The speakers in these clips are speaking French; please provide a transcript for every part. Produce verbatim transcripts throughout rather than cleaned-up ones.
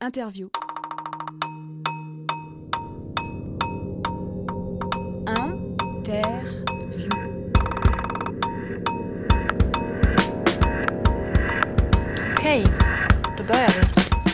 Interview. Interview. Okej, då börjar vi.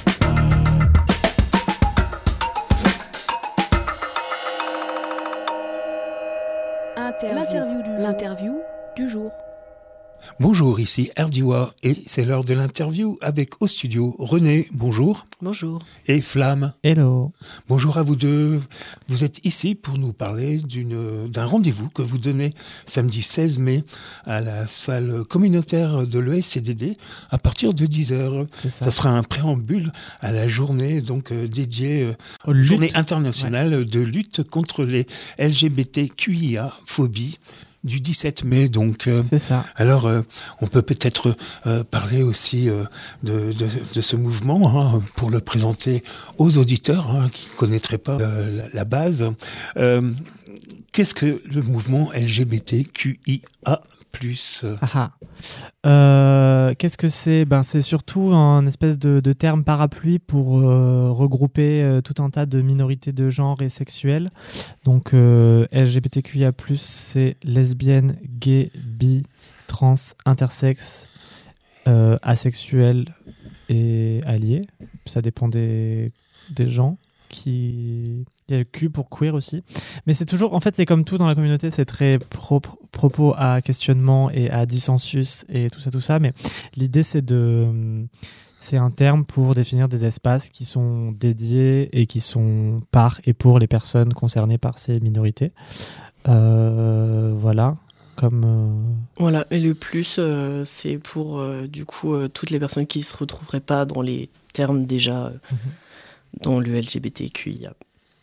Interview. L'interview du jour. L'interview du jour. Bonjour, ici Erdiwa et c'est l'heure de l'interview avec au studio René, bonjour. Bonjour. Et Flamme. Hello. Bonjour à vous deux. Vous êtes ici pour nous parler d'une, d'un rendez-vous que vous donnez samedi seize mai à la salle communautaire de l'E S C D D à partir de dix heures. C'est ça. Ça sera un préambule à la journée donc euh, dédiée euh, Oh, lutte. journée internationale ouais. de lutte contre les L G B T Q I A phobie. Du dix-sept mai, donc. Euh, C'est ça. Alors, euh, on peut peut-être euh, parler aussi euh, de, de, de ce mouvement hein, pour le présenter aux auditeurs hein, qui ne connaîtraient pas euh, la, la base. Euh, qu'est-ce que le mouvement L G B T Q I A plus? Ah, euh, qu'est-ce que c'est? Ben, c'est surtout un espèce de, de terme parapluie pour euh, regrouper euh, tout un tas de minorités de genre et sexuelles. Donc euh, L G B T Q I A plus, c'est lesbienne, gay, bi, trans, intersexe, euh, asexuel et allié. Ça dépend des, des gens. Qui... Il y a le Q pour queer aussi. Mais c'est toujours, en fait, c'est comme tout dans la communauté, c'est très pro- propos à questionnement et à dissensus et tout ça, tout ça. Mais l'idée, c'est de, c'est un terme pour définir des espaces qui sont dédiés et qui sont par et pour les personnes concernées par ces minorités. Euh, voilà. Comme euh... Voilà. Et le plus, euh, c'est pour, euh, du coup, euh, toutes les personnes qui ne se retrouveraient pas dans les termes déjà... Euh, mm-hmm. dans le L G B T Q I A.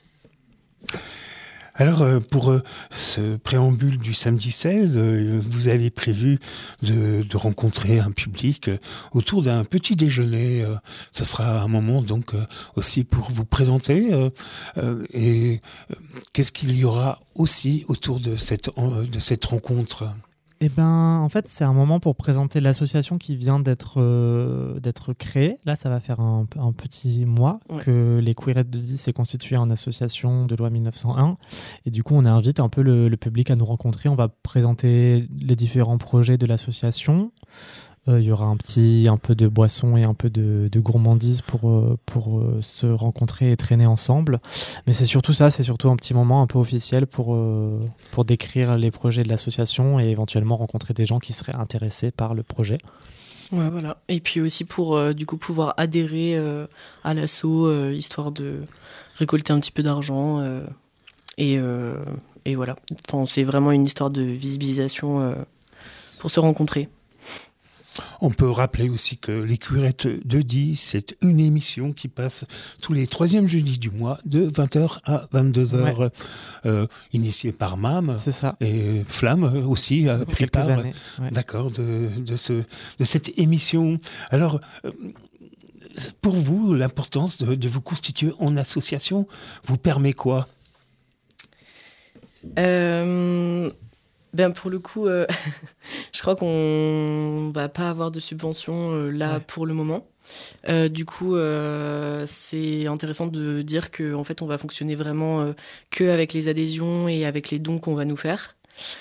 Alors, euh, pour euh, ce préambule du samedi seize, euh, vous avez prévu de, de rencontrer un public euh, autour d'un petit déjeuner. Euh, ça sera un moment donc euh, aussi pour vous présenter. Euh, euh, et euh, qu'est-ce qu'il y aura aussi autour de cette, euh, de cette rencontre ? Eh ben, en fait, c'est un moment pour présenter l'association qui vient d'être euh, d'être créée. Là, ça va faire un, un petit mois ouais. que les Queerettes de dix s'est constituée en association de loi mille neuf cent un. Et du coup, on invite un peu le, le public à nous rencontrer. On va présenter les différents projets de l'association. Euh, il y aura un petit un peu de boisson et un peu de, de gourmandise pour, euh, pour euh, se rencontrer et traîner ensemble. Mais c'est surtout ça, c'est surtout un petit moment un peu officiel pour, euh, pour décrire les projets de l'association et éventuellement rencontrer des gens qui seraient intéressés par le projet. Ouais, voilà. Et puis aussi pour euh, du coup pouvoir adhérer euh, à l'asso, euh, histoire de récolter un petit peu d'argent. Euh, et, euh, et voilà. Enfin, c'est vraiment une histoire de visibilisation euh, pour se rencontrer. On peut rappeler aussi que les Queerettes de dix, c'est une émission qui passe tous les troisièmes jeudis du mois de vingt heures à vingt-deux heures, ouais. euh, initiée par Mam. C'est ça. Et Flamme aussi a pris part années, ouais. d'accord, de, de, ce, de cette émission. Alors, euh, pour vous, l'importance de, de vous constituer en association vous permet quoi ? euh... Ben pour le coup, euh, je crois qu'on va pas avoir de subvention euh, là ouais. pour le moment. Euh, du coup, euh, c'est intéressant de dire que en fait, on va fonctionner vraiment euh, que avec les adhésions et avec les dons qu'on va nous faire.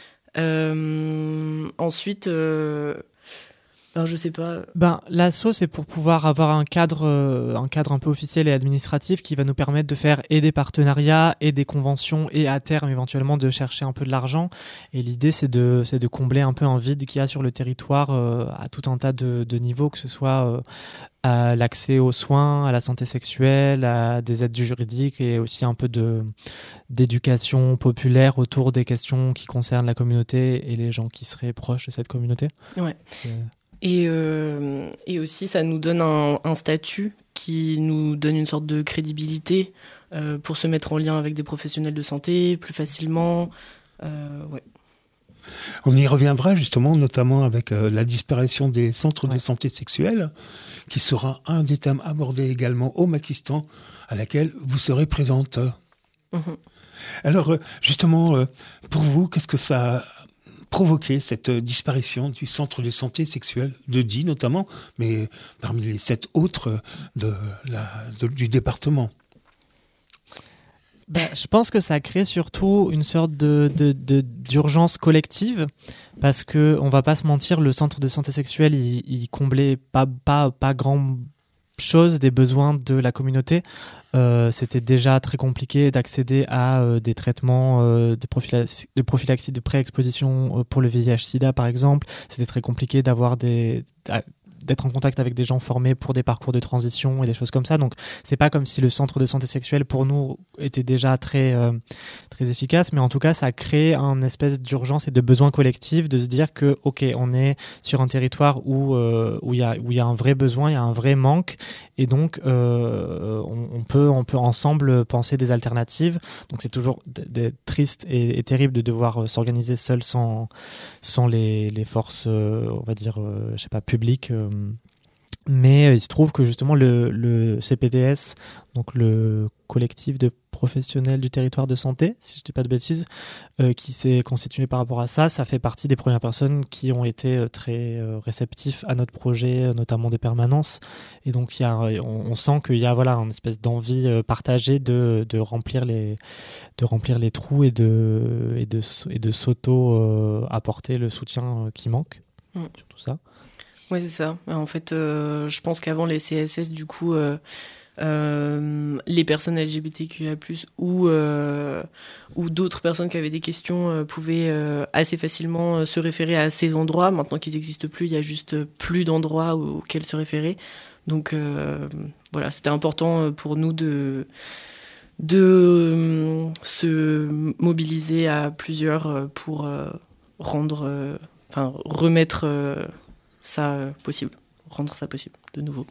Euh, ensuite, euh, alors je sais pas. Ben l'asso, c'est pour pouvoir avoir un cadre, euh, un cadre un peu officiel et administratif qui va nous permettre de faire et des partenariats et des conventions et à terme éventuellement de chercher un peu de l'argent. Et l'idée, c'est de, c'est de combler un peu un vide qu'il y a sur le territoire euh, à tout un tas de, de niveaux, que ce soit euh, à l'accès aux soins, à la santé sexuelle, à des aides juridiques et aussi un peu de d'éducation populaire autour des questions qui concernent la communauté et les gens qui seraient proches de cette communauté. Ouais. C'est... Et, euh, et aussi, ça nous donne un, un statut qui nous donne une sorte de crédibilité euh, pour se mettre en lien avec des professionnels de santé plus facilement. Euh, ouais. On y reviendra justement, notamment avec euh, la disparition des centres ouais. de santé sexuelle, qui sera un des thèmes abordés également au Maquistan, à laquelle vous serez présente. Mmh. Alors, euh, justement, euh, pour vous, qu'est-ce que ça provoqué cette disparition du centre de santé sexuelle de Die notamment, mais parmi les sept autres de la, de, du département? Ben, je pense que ça crée surtout une sorte de, de, de, d'urgence collective, parce que on va pas se mentir, le centre de santé sexuelle, il, il comblait pas, pas, pas grand chose des besoins de la communauté. Euh, c'était déjà très compliqué d'accéder à euh, des traitements euh, de, prophylaxie, de prophylaxie de pré-exposition euh, pour le V I H sida par exemple. C'était très compliqué d'avoir des... d'être en contact avec des gens formés pour des parcours de transition et des choses comme ça. Donc, c'est pas comme si le centre de santé sexuelle, pour nous, était déjà très, euh, très efficace, mais en tout cas, ça a créé un espèce d'urgence et de besoin collectif de se dire que, OK, on est sur un territoire où euh, où il y a où il y a un vrai besoin, il y a un vrai manque, et donc euh, on, on peut on peut ensemble penser des alternatives. Donc, c'est toujours d- d- triste et, et terrible de devoir s'organiser seul sans sans les les forces, euh, on va dire, euh, je sais pas, publiques. Euh, Mais il se trouve que justement le, le C P D S, donc le collectif de professionnels du territoire de santé, si je ne dis pas de bêtises, euh, qui s'est constitué par rapport à ça, ça fait partie des premières personnes qui ont été très euh, réceptifs à notre projet, notamment de permanence. Et donc il y a, on, on sent qu'il y a voilà, une espèce d'envie euh, partagée de, de, remplir les, de remplir les trous et de, et de, et de s'auto-apporter euh, le soutien euh, qui manque, mmh. sur tout ça. Ouais, c'est ça. En fait, euh, je pense qu'avant les C S S, du coup, euh, euh, les personnes L G B T Q I A plus, ou, euh, ou d'autres personnes qui avaient des questions euh, pouvaient euh, assez facilement euh, se référer à ces endroits. Maintenant qu'ils n'existent plus, il y a juste plus d'endroits auxquels se référer. Donc euh, voilà, c'était important pour nous de, de euh, se mobiliser à plusieurs pour euh, rendre, euh, enfin remettre... Euh, ça euh, possible, rendre ça possible de nouveau.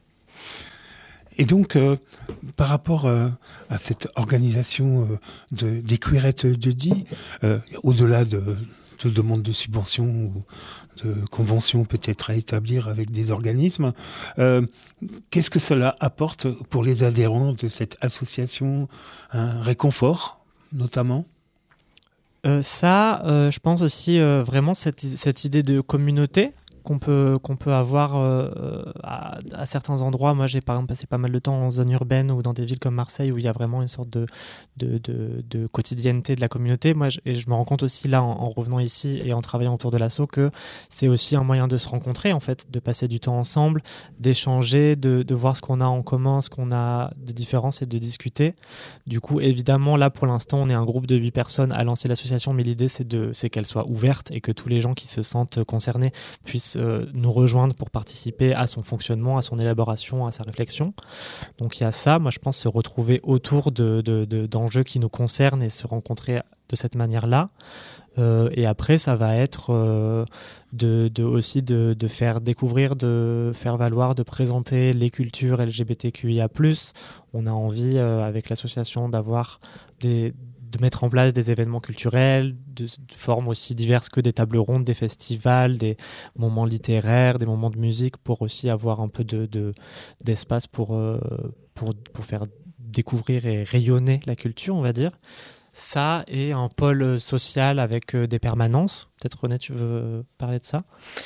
Et donc, euh, par rapport euh, à cette organisation euh, de, des cuirettes de Die, euh, au-delà de, de demandes de subventions ou de conventions peut-être à établir avec des organismes, euh, qu'est-ce que cela apporte pour les adhérents de cette association? Un réconfort, notamment? euh, Ça, euh, je pense aussi euh, vraiment cette, cette idée de communauté qu'on peut, qu'on peut avoir euh, à, à certains endroits. Moi, j'ai par exemple passé pas mal de temps en zone urbaine ou dans des villes comme Marseille où il y a vraiment une sorte de, de, de, de quotidienneté de la communauté. Moi, je, et je me rends compte aussi là, en, en revenant ici et en travaillant autour de l'asso, que c'est aussi un moyen de se rencontrer, en fait, de passer du temps ensemble, d'échanger, de, de voir ce qu'on a en commun, ce qu'on a de différence et de discuter. Du coup, évidemment, là, pour l'instant, on est un groupe de huit personnes à lancer l'association, mais l'idée, c'est, de, c'est qu'elle soit ouverte et que tous les gens qui se sentent concernés puissent nous rejoindre pour participer à son fonctionnement, à son élaboration, à sa réflexion. Donc il y a ça, moi je pense se retrouver autour de, de, de, d'enjeux qui nous concernent et se rencontrer de cette manière-là. Euh, et après, ça va être euh, de, de, aussi de, de faire découvrir, de faire valoir, de présenter les cultures L G B T Q I A plus. On a envie, euh, avec l'association, d'avoir des... de mettre en place des événements culturels de, de formes aussi diverses que des tables rondes, des festivals, des moments littéraires, des moments de musique, pour aussi avoir un peu de, de, d'espace pour, euh, pour, pour faire découvrir et rayonner la culture, on va dire. Ça, et un pôle social avec euh, des permanences. Peut-être René, tu veux parler de ça ?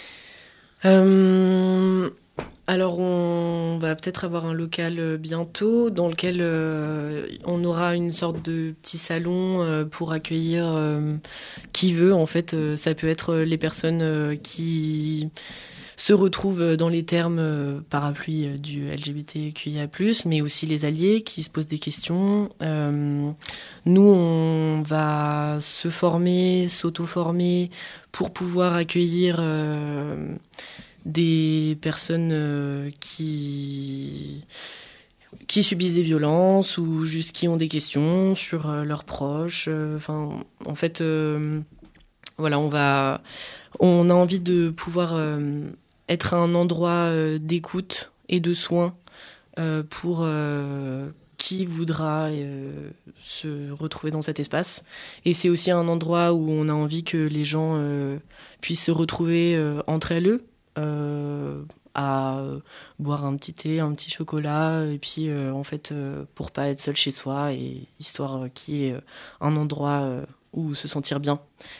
euh... Alors, on va peut-être avoir un local bientôt dans lequel euh, on aura une sorte de petit salon euh, pour accueillir euh, qui veut. En fait, euh, ça peut être les personnes euh, qui se retrouvent dans les termes euh, parapluie euh, du L G B T Q I A plus, mais aussi les alliés qui se posent des questions. Euh, nous, on va se former, s'auto-former pour pouvoir accueillir... Euh, des personnes euh, qui qui subissent des violences ou juste qui ont des questions sur euh, leurs proches. Enfin, euh, en fait, euh, voilà, on va, on a envie de pouvoir euh, être un endroit euh, d'écoute et de soins euh, pour euh, qui voudra euh, se retrouver dans cet espace. Et c'est aussi un endroit où on a envie que les gens euh, puissent se retrouver euh, entre elles. Euh, à euh, boire un petit thé, un petit chocolat, et puis euh, en fait euh, pour pas être seul chez soi, et histoire euh, qu'il y ait euh, un endroit euh, où se sentir bien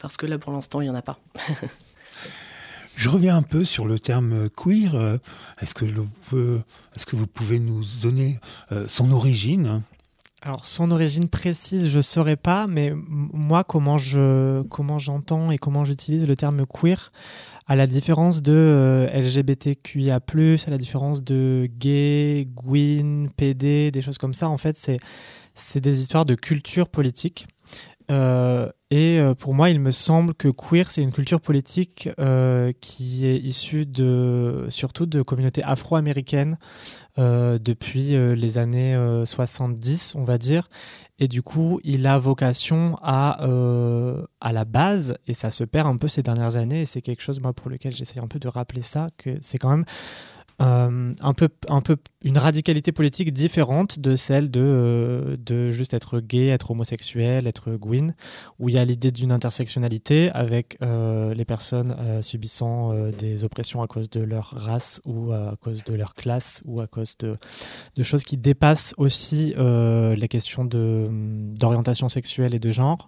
parce que là, pour l'instant, il n'y en a pas. Je reviens un peu sur le terme queer. Est-ce que, le, est-ce que vous pouvez nous donner euh, son origine ? Alors, son origine précise, je ne saurais pas, mais m- moi, comment, je, comment j'entends et comment j'utilise le terme queer, à la différence de euh, L G B T Q I A plus, à la différence de gay, gwyn, P D, des choses comme ça, en fait, c'est, c'est des histoires de culture politique. Euh, et euh, pour moi, il me semble que queer, c'est une culture politique euh, qui est issue de, surtout de communautés afro-américaines euh, depuis euh, les années euh, soixante-dix, on va dire. Et du coup, il a vocation à, euh, à la base, et ça se perd un peu ces dernières années, et c'est quelque chose, moi, pour lequel j'essaie un peu de rappeler ça, que c'est quand même Euh, un peu, un peu une radicalité politique différente de celle de, euh, de juste être gay, être homosexuel, être gwyn, où il y a l'idée d'une intersectionnalité avec euh, les personnes euh, subissant euh, des oppressions à cause de leur race ou à cause de leur classe ou à cause de, de choses qui dépassent aussi euh, les questions de, d'orientation sexuelle et de genre.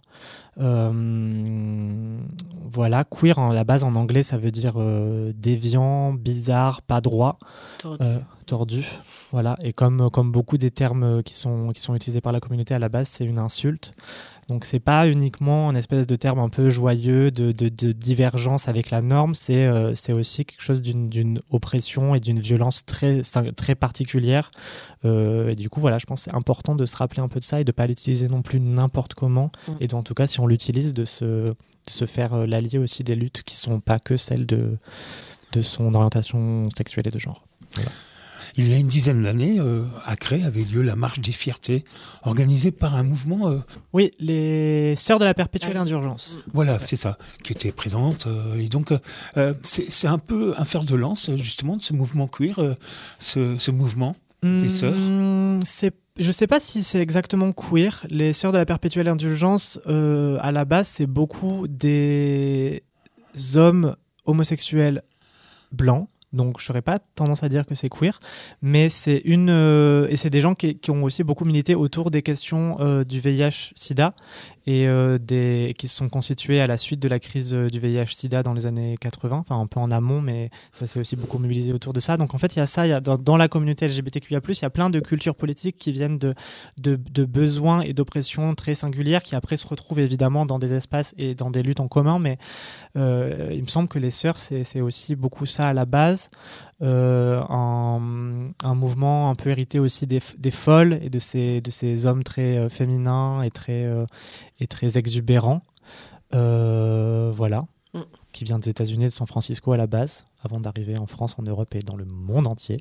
Euh, voilà, queer à la base en anglais ça veut dire euh, déviant, bizarre, pas droit, Tordu. euh, tordu. Voilà, et comme, comme beaucoup des termes qui sont, qui sont utilisés par la communauté à la base, c'est une insulte. Donc c'est pas uniquement une espèce de terme un peu joyeux de, de, de divergence avec la norme, c'est, euh, c'est aussi quelque chose d'une, d'une oppression et d'une violence très, très particulière. Euh, et du coup, voilà, je pense que c'est important de se rappeler un peu de ça et de pas l'utiliser non plus n'importe comment. Mmh. Et de, en tout cas, si on l'utilise, de se, de se faire euh, l'allier aussi des luttes qui sont pas que celles de, de son orientation sexuelle et de genre. Voilà. Il y a une dizaine d'années, euh, à Cré avait lieu la Marche des Fiertés, organisée par un mouvement... Euh... Oui, les Sœurs de la Perpétuelle Indulgence. Voilà, ouais. C'est ça, qui était présente. Euh, et donc, euh, c'est, c'est un peu un fer de lance, justement, de ce mouvement queer, euh, ce, ce mouvement mmh, des Sœurs. C'est, je ne sais pas si c'est exactement queer. Les Sœurs de la Perpétuelle Indulgence, euh, à la base, c'est beaucoup des hommes homosexuels blancs. Donc, je n'aurais pas tendance à dire que c'est queer, mais c'est une euh, et c'est des gens qui, qui ont aussi beaucoup milité autour des questions euh, du V I H/SIDA et euh, des qui se sont constitués à la suite de la crise du V I H/SIDA dans les années quatre-vingts, enfin un peu en amont, mais ça s'est aussi beaucoup mobilisé autour de ça. Donc en fait, il y a ça, il y a dans, dans la communauté L G B T Q I A plus, il y a plein de cultures politiques qui viennent de de, de besoins et d'oppressions très singulières qui après se retrouvent évidemment dans des espaces et dans des luttes en commun, mais euh, il me semble que les sœurs, c'est, c'est aussi beaucoup ça à la base. Euh, un, un mouvement un peu hérité aussi des, des folles et de ces, de ces hommes très euh, féminins et très, euh, et très exubérants. Euh, voilà. Mm. Qui vient des États-Unis, de San Francisco à la base, avant d'arriver en France, en Europe et dans le monde entier.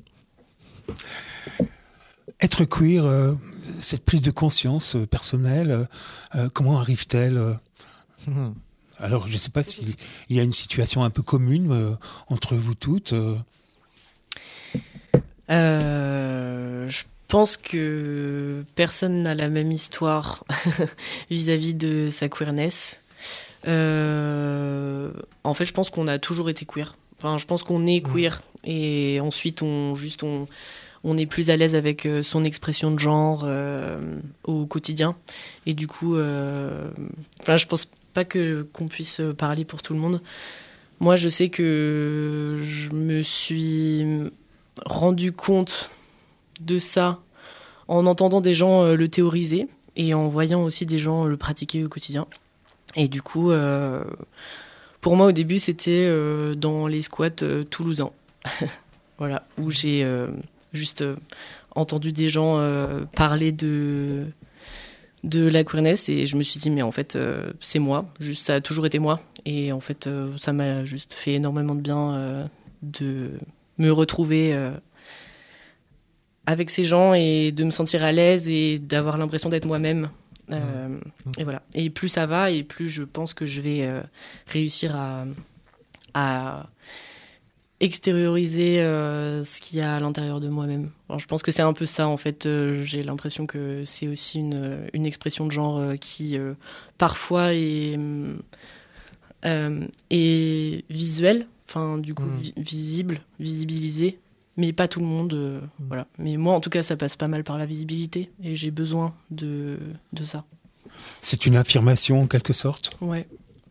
Être queer, euh, cette prise de conscience euh, personnelle, euh, comment arrive-t-elle euh mm. Alors, je ne sais pas s'il y a une situation un peu commune euh, entre vous toutes. Euh... Euh, je pense que personne n'a la même histoire vis-à-vis de sa queerness. Euh, en fait, je pense qu'on a toujours été queer. Enfin, je pense qu'on est queer. Mmh. Et ensuite, on, juste, on, on est plus à l'aise avec son expression de genre euh, au quotidien. Et du coup, euh, enfin, je pense pas que, qu'on puisse parler pour tout le monde. Moi, je sais que je me suis rendu compte de ça en entendant des gens le théoriser et en voyant aussi des gens le pratiquer au quotidien. Et du coup, euh, pour moi, au début, c'était euh, dans les squats euh, toulousains. Voilà, où j'ai euh, juste euh, entendu des gens euh, parler de... de la queerness et je me suis dit mais en fait euh, c'est moi, juste ça a toujours été moi et en fait euh, ça m'a juste fait énormément de bien euh, de me retrouver euh, avec ces gens et de me sentir à l'aise et d'avoir l'impression d'être moi-même euh, mmh. et voilà, et plus ça va et plus je pense que je vais euh, réussir à, à extérioriser euh, ce qu'il y a à l'intérieur de moi-même. Alors, je pense que c'est un peu ça en fait. Euh, j'ai l'impression que c'est aussi une, une expression de genre euh, qui euh, parfois est, euh, est visuelle, enfin du coup mmh. vi- visible, visibilisée, mais pas tout le monde. Euh, mmh. Voilà. Mais moi en tout cas ça passe pas mal par la visibilité et j'ai besoin de, de ça. C'est une affirmation en quelque sorte ? Ouais,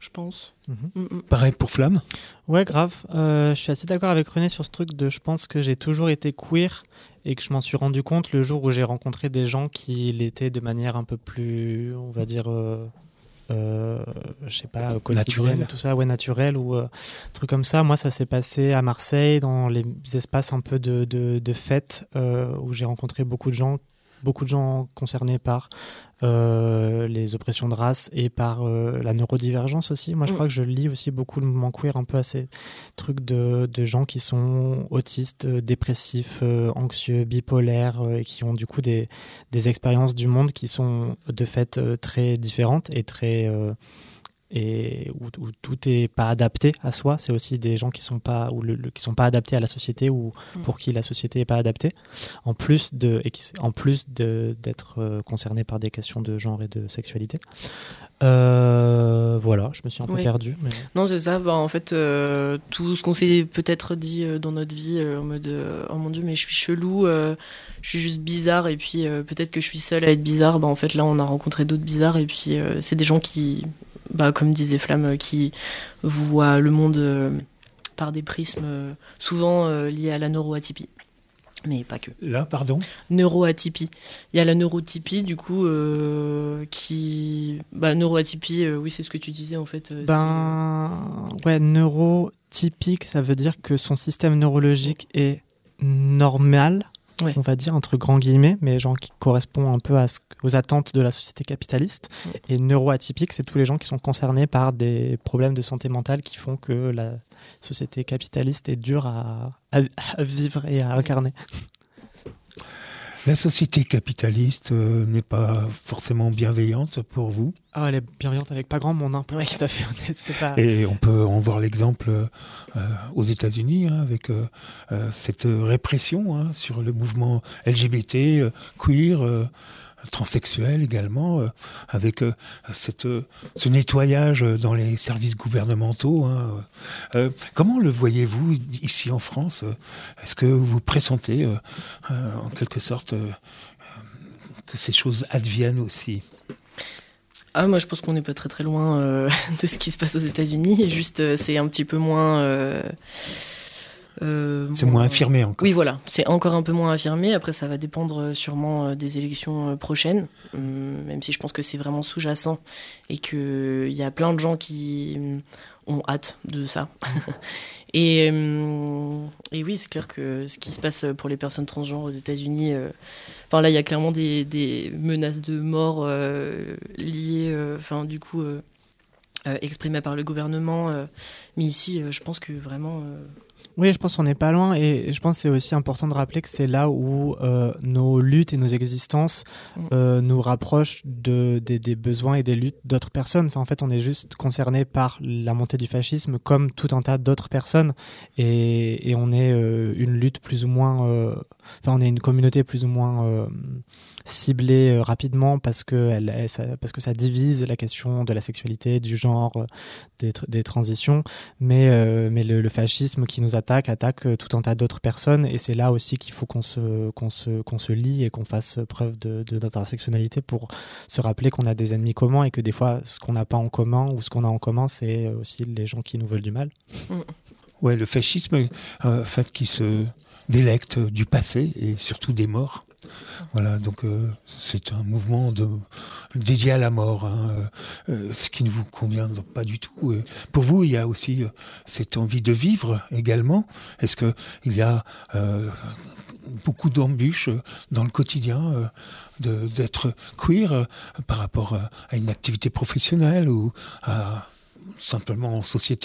je pense. Mmh. Mmh. Pareil pour Flamme. Ouais, grave. Euh, je suis assez d'accord avec René sur ce truc de je pense que j'ai toujours été queer et que je m'en suis rendu compte le jour où j'ai rencontré des gens qui l'étaient de manière un peu plus, on va dire, euh, euh, je sais pas, quotidienne, tout ça, ouais, naturel ou euh, truc comme ça. Moi, ça s'est passé à Marseille dans les espaces un peu de, de, de fêtes euh, où j'ai rencontré beaucoup de gens beaucoup de gens concernés par euh, les oppressions de race et par euh, la neurodivergence aussi. Moi, je mmh. crois que je lis aussi beaucoup le mouvement queer un peu à ces trucs de, de gens qui sont autistes, euh, dépressifs, euh, anxieux, bipolaires euh, et qui ont du coup des, des expériences du monde qui sont de fait euh, très différentes et très... Euh, et où, où tout n'est pas adapté à soi. C'est aussi des gens qui sont pas ou le, le, qui sont pas adaptés à la société ou pour qui la société n'est pas adaptée. En plus de et qui, en plus de d'être euh, concernés par des questions de genre et de sexualité. Euh, voilà, je me suis un peu oui. perdue. Mais... Non, c'est ça. Bah, en fait, euh, tout ce qu'on s'est peut-être dit euh, dans notre vie, euh, en mode euh, oh mon Dieu, mais je suis chelou, euh, je suis juste bizarre, et puis euh, peut-être que je suis seule à être bizarre. Bah, en fait, là, on a rencontré d'autres bizarres, et puis euh, c'est des gens qui Bah, comme disait Flamme, qui voit le monde euh, par des prismes euh, souvent euh, liés à la neuroatypie. Mais pas que. Là, pardon Neuroatypie. Il y a la neurotypie, du coup, euh, qui... Bah, neuroatypie, euh, oui, c'est ce que tu disais, en fait. Euh, ben... Ouais, neurotypique, ça veut dire que son système neurologique est normal. Ouais. On va dire entre grands guillemets, mais genre qui correspond un peu à ce, aux attentes de la société capitaliste. Ouais. Et neuroatypique, c'est tous les gens qui sont concernés par des problèmes de santé mentale qui font que la société capitaliste est dure à, à, à vivre et à incarner. La société capitaliste euh, n'est pas forcément bienveillante pour vous. Ah, elle est bienveillante avec pas grand monde, hein. Ouais, tout à fait honnête. C'est pas... Et on peut en voir l'exemple euh, aux États-Unis hein, avec euh, euh, cette répression hein, sur le mouvement L G B T, euh, queer, euh, transsexuel également, euh, avec euh, cette, euh, ce nettoyage dans les services gouvernementaux. Hein. Euh, comment le voyez-vous ici en France ? Est-ce que vous pressentez euh, euh, en quelque sorte euh, que ces choses adviennent aussi ? Ah, moi, je pense qu'on n'est pas très très loin euh, de ce qui se passe aux États-Unis. Juste, euh, c'est un petit peu moins... Euh, euh, c'est moins, moins affirmé encore. Oui, voilà. C'est encore un peu moins affirmé. Après, ça va dépendre sûrement euh, des élections euh, prochaines. Hum, même si je pense que c'est vraiment sous-jacent. Et qu'il y a plein de gens qui ont hâte de ça. et, hum, et oui, c'est clair que ce qui se passe pour les personnes transgenres aux États-Unis... Euh, Enfin, là, il y a clairement des, des menaces de mort euh, liées, enfin, euh, du coup, euh, euh, exprimées par le gouvernement. Euh, mais ici, euh, je pense que vraiment... Euh... Oui, je pense qu'on n'est pas loin. Et je pense que c'est aussi important de rappeler que c'est là où euh, nos luttes et nos existences euh, nous rapprochent de, des, des besoins et des luttes d'autres personnes. Enfin, en fait, on est juste concerné par la montée du fascisme comme tout un tas d'autres personnes. Et, et on est euh, une lutte plus ou moins... Euh, enfin, on est une communauté plus ou moins... Euh, ciblée euh, rapidement parce que, elle, elle, ça, parce que ça divise la question de la sexualité, du genre, euh, des, des transitions, mais, euh, mais le, le fascisme qui nous attaque, attaque euh, tout un tas d'autres personnes et c'est là aussi qu'il faut qu'on se, qu'on se, qu'on se lie et qu'on fasse preuve de, de, d'intersectionnalité pour se rappeler qu'on a des ennemis communs et que des fois ce qu'on n'a pas en commun ou ce qu'on a en commun c'est aussi les gens qui nous veulent du mal. Ouais, le fascisme, euh, fait qui se délecte du passé et surtout des morts. Voilà, donc euh, c'est un mouvement de, dédié à la mort, hein, euh, ce qui ne vous convient pas du tout. Et pour vous, il y a aussi euh, cette envie de vivre également. Est-ce qu'il y a euh, beaucoup d'embûches dans le quotidien euh, de, d'être queer euh, par rapport à une activité professionnelle ou à, simplement en société ?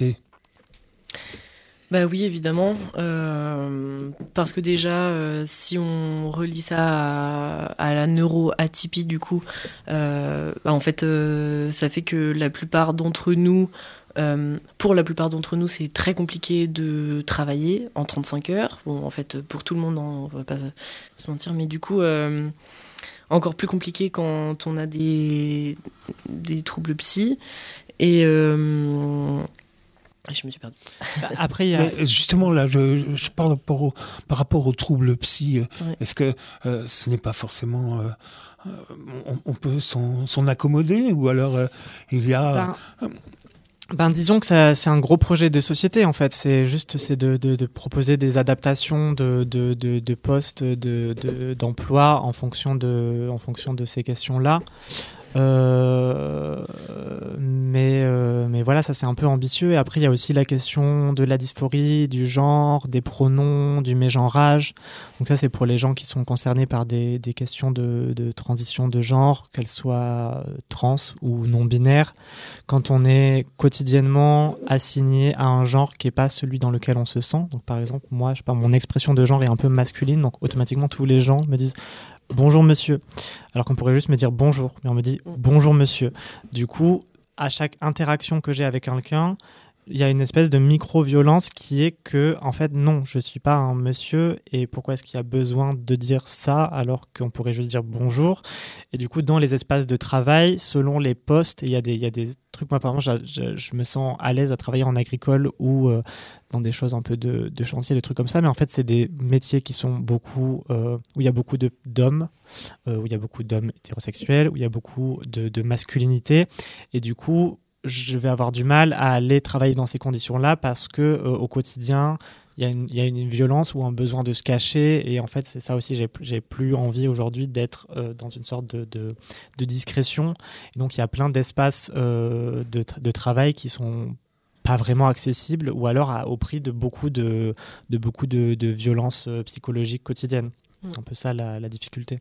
Bah oui, évidemment, euh, parce que déjà, euh, si on relie ça à, à la neuroatypie, du coup, euh, bah en fait, euh, ça fait que la plupart d'entre nous, euh, pour la plupart d'entre nous, c'est très compliqué de travailler en trente-cinq heures. Bon, en fait, pour tout le monde, hein, on va pas se mentir, mais du coup, euh, encore plus compliqué quand on a des, des troubles psy. Et... Euh, Je me suis perdue. Après, il y a... Justement, là, je, je parle par, au, par rapport aux troubles psy. Ouais. Est-ce que euh, ce n'est pas forcément... Euh, on, on peut s'en, s'en accommoder ou alors euh, il y a... Ben, Ben, disons que ça, c'est un gros projet de société en fait. C'est juste c'est de, de, de proposer des adaptations de, de, de, de postes de, de, d'emploi en fonction de, en fonction de ces questions-là. Euh, mais, euh, mais voilà, ça c'est un peu ambitieux. Et après, il y a aussi la question de la dysphorie, du genre, des pronoms, du mégenrage. Donc ça, c'est pour les gens qui sont concernés par des, des questions de, de transition de genre, qu'elles soient trans ou non-binaires. Quand on est quotidiennement assigné à un genre qui n'est pas celui dans lequel on se sent. Donc par exemple, moi, je sais pas, mon expression de genre est un peu masculine, donc automatiquement tous les gens me disent bonjour monsieur, alors qu'on pourrait juste me dire bonjour, mais on me dit bonjour monsieur. Du coup, à chaque interaction que j'ai avec quelqu'un, il y a une espèce de micro-violence qui est que, en fait, non, je ne suis pas un monsieur, et pourquoi est-ce qu'il y a besoin de dire ça alors qu'on pourrait juste dire bonjour ? Et du coup, dans les espaces de travail, selon les postes, il y a des, il y a des trucs, moi, par exemple, je, je, je me sens à l'aise à travailler en agricole ou euh, dans des choses un peu de, de chantier, des trucs comme ça, mais en fait, c'est des métiers qui sont beaucoup, euh, où il y a beaucoup de, d'hommes, euh, où il y a beaucoup d'hommes hétérosexuels, où il y a beaucoup de, de masculinité, et du coup, je vais avoir du mal à aller travailler dans ces conditions-là parce que euh, au quotidien, il y, y a une violence ou un besoin de se cacher. Et en fait, c'est ça aussi, j'ai, j'ai plus envie aujourd'hui d'être euh, dans une sorte de, de, de discrétion. Et donc, il y a plein d'espaces euh, de, de travail qui sont pas vraiment accessibles ou alors à, au prix de beaucoup de, de, beaucoup de, de violences euh, psychologiques quotidiennes. Mmh. C'est un peu ça la, la difficulté.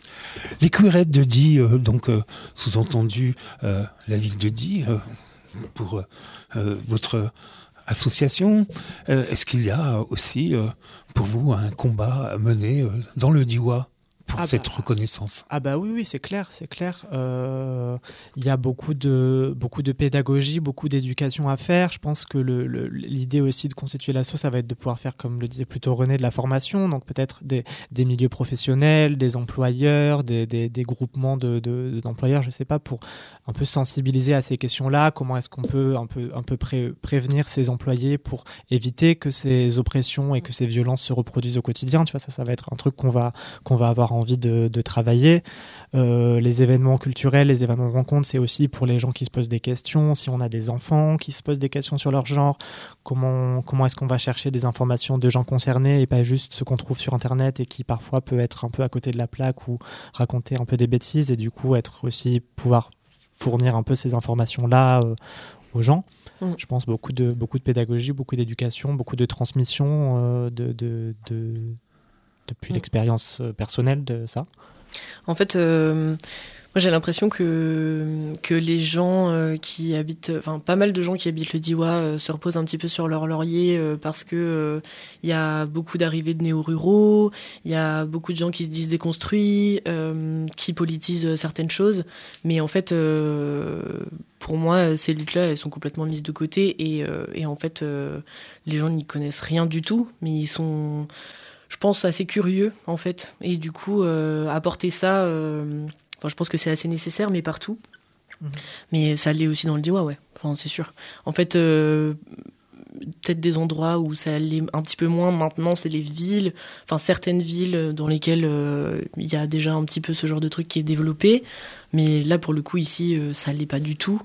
Les cuirettes de Die, euh, donc euh, sous-entendu euh, la ville de Die, euh, pour euh, votre association, euh, est-ce qu'il y a aussi euh, pour vous un combat à mener euh, dans le Diois pour ah cette bah, reconnaissance? Ah bah oui, oui, c'est clair, c'est clair. Euh, il y a beaucoup de, beaucoup de pédagogie, beaucoup d'éducation à faire. Je pense que le, le, l'idée aussi de constituer l'asso, ça va être de pouvoir faire, comme le disait plutôt René, de la formation, donc peut-être des, des milieux professionnels, des employeurs, des, des, des groupements de, de, d'employeurs, je sais pas, pour un peu sensibiliser à ces questions-là. Comment est-ce qu'on peut un peu, un peu pré, prévenir ces employés pour éviter que ces oppressions et que ces violences se reproduisent au quotidien. Tu vois, ça, ça va être un truc qu'on va, qu'on va avoir envie de, de travailler. Euh, les événements culturels, les événements de rencontres, c'est aussi pour les gens qui se posent des questions. Si on a des enfants qui se posent des questions sur leur genre, comment, comment est-ce qu'on va chercher des informations de gens concernés et pas juste ce qu'on trouve sur Internet et qui parfois peut être un peu à côté de la plaque ou raconter un peu des bêtises et du coup être aussi pouvoir fournir un peu ces informations-là euh, aux gens. Mmh. Je pense beaucoup de, beaucoup de pédagogie, beaucoup d'éducation, beaucoup de transmission euh, de, de, de depuis mmh. l'expérience personnelle de ça. En fait, euh, moi j'ai l'impression que, que les gens euh, qui habitent, enfin pas mal de gens qui habitent le Diois euh, se reposent un petit peu sur leur laurier euh, parce que euh, y a beaucoup d'arrivées de néo-ruraux, il y a beaucoup de gens qui se disent déconstruits, euh, qui politisent certaines choses, mais en fait, euh, pour moi, ces luttes-là, elles sont complètement mises de côté et, euh, et en fait, euh, les gens n'y connaissent rien du tout, mais ils sont... je pense, assez curieux, en fait. Et du coup, euh, apporter ça, euh, enfin, je pense que c'est assez nécessaire, mais partout. Mmh. Mais ça l'est aussi dans le Diois, ouais. Enfin, c'est sûr. En fait, euh, peut-être des endroits où ça l'est un petit peu moins maintenant, c'est les villes, enfin, certaines villes dans lesquelles euh, il y a déjà un petit peu ce genre de truc qui est développé. Mais là, pour le coup, ici, euh, ça l'est pas du tout.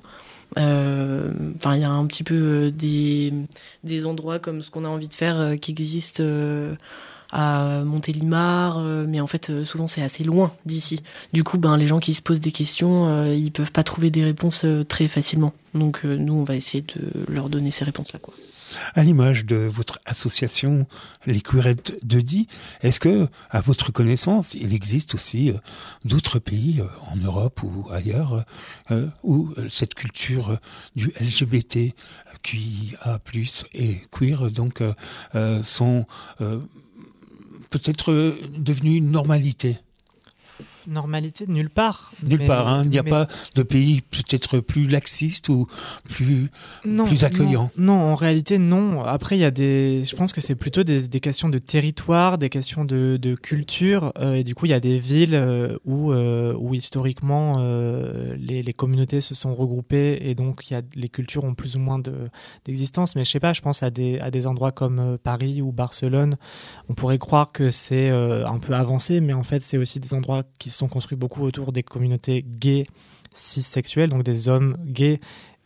Euh, enfin, il y a un petit peu euh, des, des endroits comme ce qu'on a envie de faire euh, qui existent... Euh, à Montélimar, euh, mais en fait euh, souvent c'est assez loin d'ici. Du coup, ben les gens qui se posent des questions, euh, ils peuvent pas trouver des réponses euh, très facilement. Donc euh, nous, on va essayer de leur donner ces réponses-là, quoi. À l'image de votre association, les Cuirettes de Die, est-ce que, à votre connaissance, il existe aussi euh, d'autres pays euh, en Europe ou ailleurs euh, où cette culture du L G B T Q I A plus, et queer donc euh, euh, sont euh, peut-être euh, devenu une normalité? Normalité de nulle part. Nulle mais, part, hein. Il n'y a mais... pas de pays peut-être plus laxiste ou plus, non, plus accueillant. Non, non, en réalité, non. Après, il y a des... Je pense que c'est plutôt des, des questions de territoire, des questions de, de culture. Euh, et du coup, il y a des villes euh, où, euh, où historiquement, euh, les, les communautés se sont regroupées et donc il y a, les cultures ont plus ou moins de, d'existence. Mais je sais pas, je pense à des, à des endroits comme euh, Paris ou Barcelone. On pourrait croire que c'est euh, un peu avancé, mais en fait, c'est aussi des endroits qui sont construits beaucoup autour des communautés gays, cissexuelles, donc des hommes gays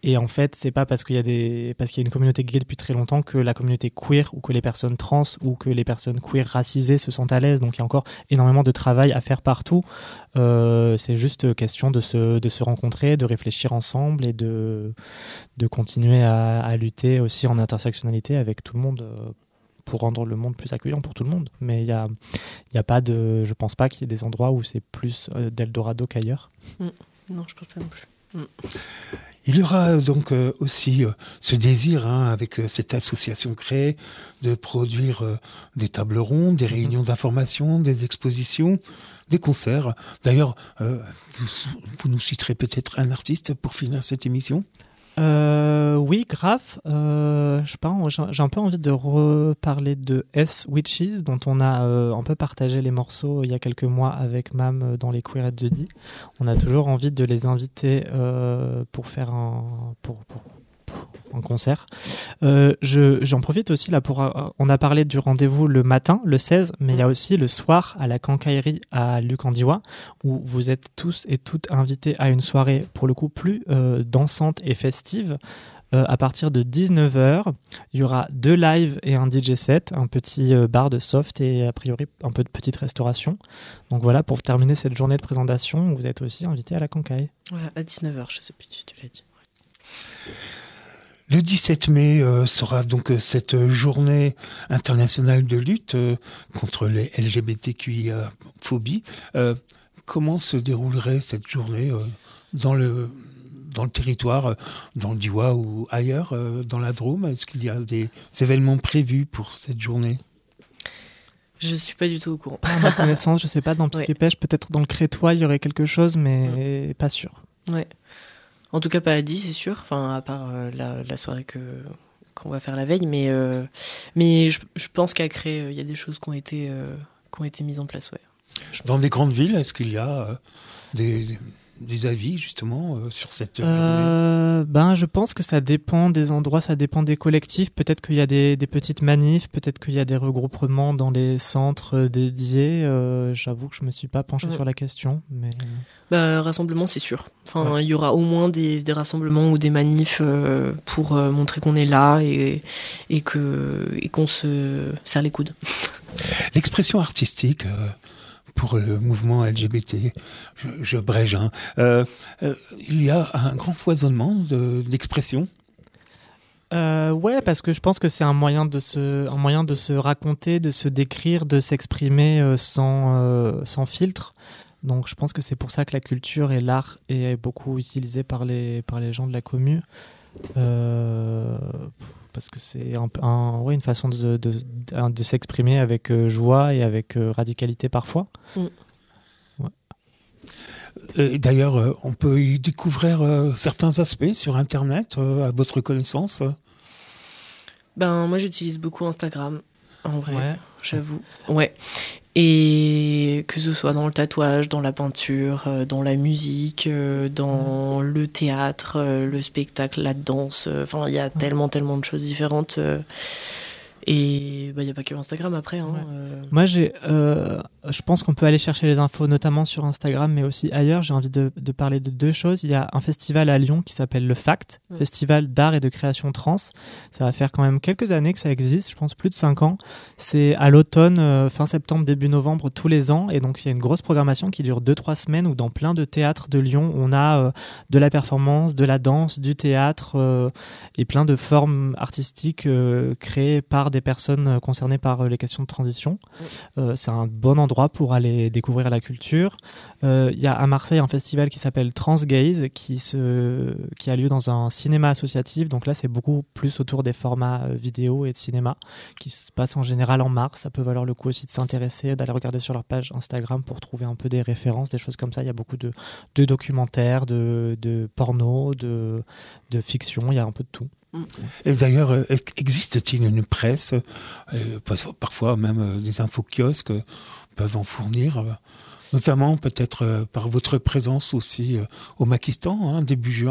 Et en fait, c'est pas parce qu'il y a des, parce qu'il y a une communauté gay depuis très longtemps que la communauté queer ou que les personnes trans ou que les personnes queer racisées se sentent à l'aise. Donc il y a encore énormément de travail à faire partout. Euh, c'est juste question de se, de se rencontrer, de réfléchir ensemble et de, de continuer à, à lutter aussi en intersectionnalité avec tout le monde euh, pour rendre le monde plus accueillant pour tout le monde. Mais il y a, il y a pas de, je pense pas qu'il y ait des endroits où c'est plus euh, d'Eldorado qu'ailleurs. Mmh. Non, je pense pas non plus. Mmh. Il y aura donc euh, aussi euh, ce désir, hein, avec euh, cette association créée, de produire euh, des tables rondes, des réunions mmh. d'information, des expositions, des concerts. D'ailleurs, euh, vous, vous nous citerez peut-être un artiste pour finir cette émission ? Euh, oui, grave. Euh, je sais pas, j'ai un peu envie de reparler de S Witches, dont on a euh, un peu partagé les morceaux il y a quelques mois avec Mam dans les Queerettes de Die. On a toujours envie de les inviter euh, pour faire un, pour, pour, pour un concert. Euh, je, j'en profite aussi là pour. On a parlé du rendez-vous le matin, le seize, mais il y a aussi le soir à la Quincaillerie à Lucandiwa, où vous êtes tous et toutes invités à une soirée pour le coup plus euh, dansante et festive. Euh, à partir de dix-neuf heures, il y aura deux lives et un D J set, un petit euh, bar de soft et a priori un peu de petite restauration. Donc voilà, pour terminer cette journée de présentation, vous êtes aussi invités à la Cancaille. Ouais, à dix-neuf heures, je sais plus si tu l'as dit. Ouais. Le dix-sept mai euh, sera donc euh, cette journée internationale de lutte euh, contre les L G B T Q I A-phobie. Euh, comment se déroulerait cette journée euh, dans le, dans le territoire, euh, dans le Diois ou ailleurs, euh, dans la Drôme ? Est-ce qu'il y a des événements prévus pour cette journée ? Je ne suis pas du tout au courant. À ma connaissance, je ne sais pas, dans Pique et Pêche, peut-être dans le Crétois, il y aurait quelque chose, mais mmh. pas sûr. Ouais. En tout cas, pas à dix, c'est sûr. Enfin, à part euh, la, la soirée que, qu'on va faire la veille. Mais, euh, mais je, je pense qu'à Cré, il euh, y a des choses qui ont été, euh, qui ont été mises en place. Ouais. Dans des grandes villes, est-ce qu'il y a euh, des, des avis, justement, euh, sur cette euh, journée ? Ben, je pense que ça dépend des endroits, ça dépend des collectifs. Peut-être qu'il y a des, des petites manifs, peut-être qu'il y a des regroupements dans les centres dédiés. Euh, j'avoue que je ne me suis pas penché ouais. sur la question. Mais... Bah, rassemblement, c'est sûr. Enfin, ouais. Il y aura au moins des, des rassemblements ou des manifs euh, pour euh, montrer qu'on est là et, et, que, et qu'on se serre les coudes. L'expression artistique... Euh... pour le mouvement L G B T, je, je brège, hein. euh, euh, il y a un grand foisonnement de, d'expressions. Euh, ouais, parce que je pense que c'est un moyen de se, un moyen de se raconter, de se décrire, de s'exprimer euh, sans, euh, sans filtre. Donc je pense que c'est pour ça que la culture et l'art est beaucoup utilisé par les, par les gens de la commu. Euh, parce que c'est un, un, ouais, une façon de, de, de, de s'exprimer avec euh, joie et avec euh, radicalité parfois. Mm. Ouais. Et d'ailleurs, euh, on peut y découvrir euh, certains aspects sur Internet, euh, à votre connaissance. Ben, moi, j'utilise beaucoup Instagram, en vrai, ouais. J'avoue. Ouais. Et que ce soit dans le tatouage, dans la peinture, euh, dans la musique, euh, dans mmh. le théâtre, euh, le spectacle, la danse. Enfin, euh, il y a mmh. tellement, tellement de choses différentes. Euh, et il bah, n'y a pas que Instagram après. Hein, ouais. euh... Moi, j'ai, euh, je pense qu'on peut aller chercher les infos, notamment sur Instagram, mais aussi ailleurs. J'ai envie de, de parler de deux choses. Il y a un festival à Lyon qui s'appelle le FACT, mmh. Festival d'art et de création trans. Ça va faire quand même quelques années que ça existe, je pense plus de cinq ans. C'est à l'automne, euh, fin septembre, début novembre, tous les ans. Et donc, il y a une grosse programmation qui dure deux trois semaines où dans plein de théâtres de Lyon, on a euh, de la performance, de la danse, du théâtre euh, et plein de formes artistiques euh, créées par des personnes concernées par les questions de transition. Euh, c'est un bon endroit pour aller découvrir la culture. Il euh, y a à Marseille un festival qui s'appelle Transgaze qui, se, qui a lieu dans un cinéma associatif. Donc là, c'est beaucoup plus autour des formats vidéo et de cinéma qui se passent en général en mars. Ça peut valoir le coup aussi de s'intéresser, d'aller regarder sur leur page Instagram pour trouver un peu des références, des choses comme ça. Il y a beaucoup de, de documentaires, de, de porno, de, de fiction. Il y a un peu de tout. Et d'ailleurs, existe-t-il une presse, euh, parfois même des info-kiosques peuvent en fournir, notamment peut-être par votre présence aussi au Maquistan, hein, début juin ?